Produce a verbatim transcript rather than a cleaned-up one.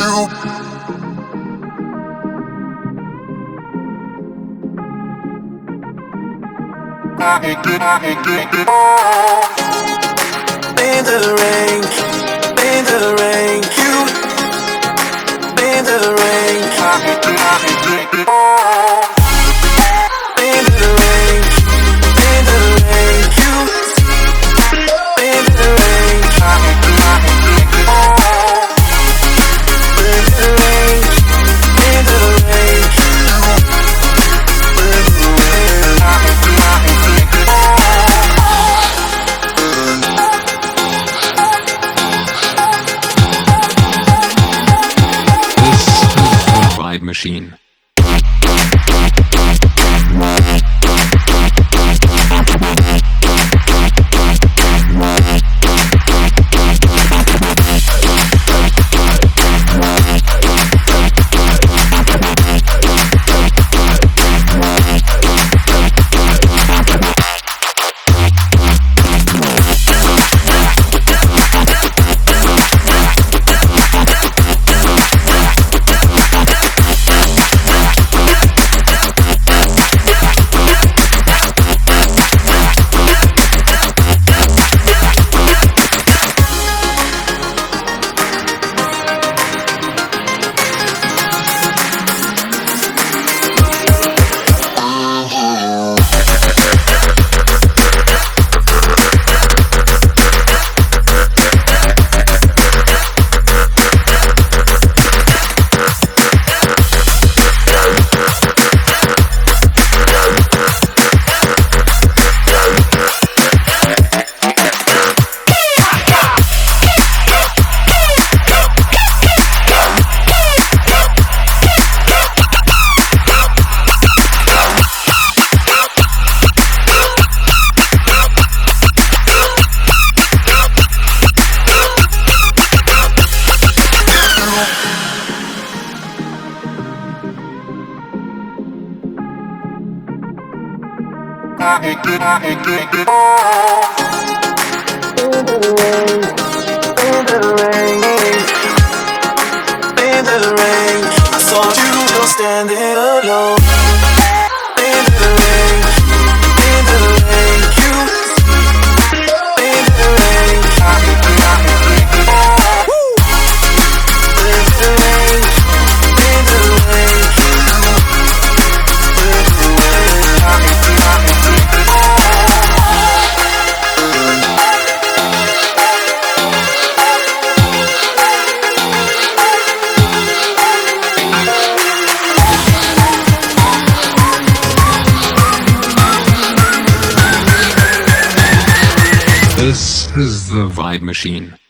In the rain, in the rain, you. In the rain, in the rain, in the rain, you. In the rain, in the rain, in the rain, Vibe Machine. in the rain, I saw you still standing alone. In the rain, in the rain, you. In the rain, woo. In the rain, in the rain, This is the Vibe Machine.